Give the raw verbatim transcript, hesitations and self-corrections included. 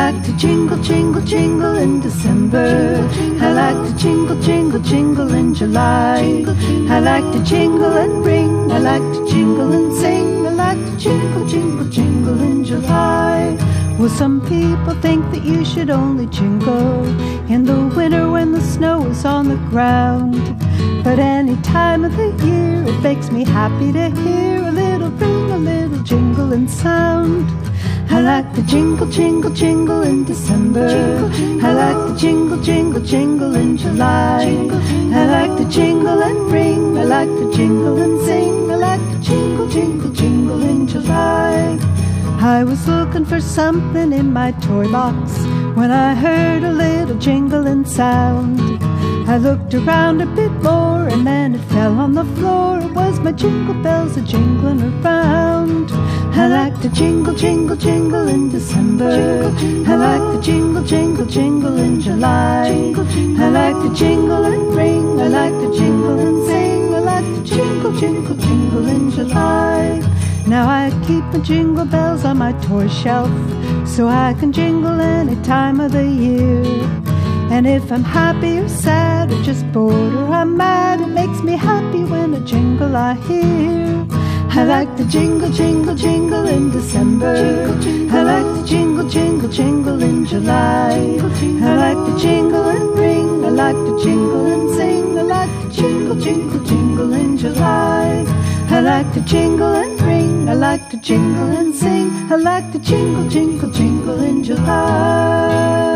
like to jingle, jingle, jingle in December. I like to jingle, jingle, jingle in July. I like to jingle and ring. I like to jingle and sing. I like to jingle, jingle, jingle in July. Well, some people think that you should only jingle in the winter when the snow is on the ground. But any time of the year, it makes me happy to hear a little ring, a little jingle and sound. I like to jingle, jingle, jingle in December. I like to jingle, jingle, jingle in July. I like to jingle and ring. I like to jingle and sing. I like to jingle, jingle, jingle in July. I was looking for something in my toy box when I heard a little jingling sound. I looked around a bit more and then it fell on the floor. It was my jingle bells a-jingling around. I like to jingle, jingle, jingle in December. I like to jingle, jingle, jingle in July. I like to jingle and ring. I like to jingle and sing. I like to jingle, jingle, jingle in July. Now I keep my jingle bells on my toy shelf so I can jingle any time of the year. And if I'm happy or sad or just bored or I'm mad, it makes me happy when a jingle I hear. I like to jingle, jingle, jingle in December. I like to jingle, jingle, jingle in July. I like to jingle and ring. I like to jingle and sing. I like to jingle, jingle, jingle in July. I like to jingle and ring. I like to jingle and sing. I like to jingle, jingle, jingle in July.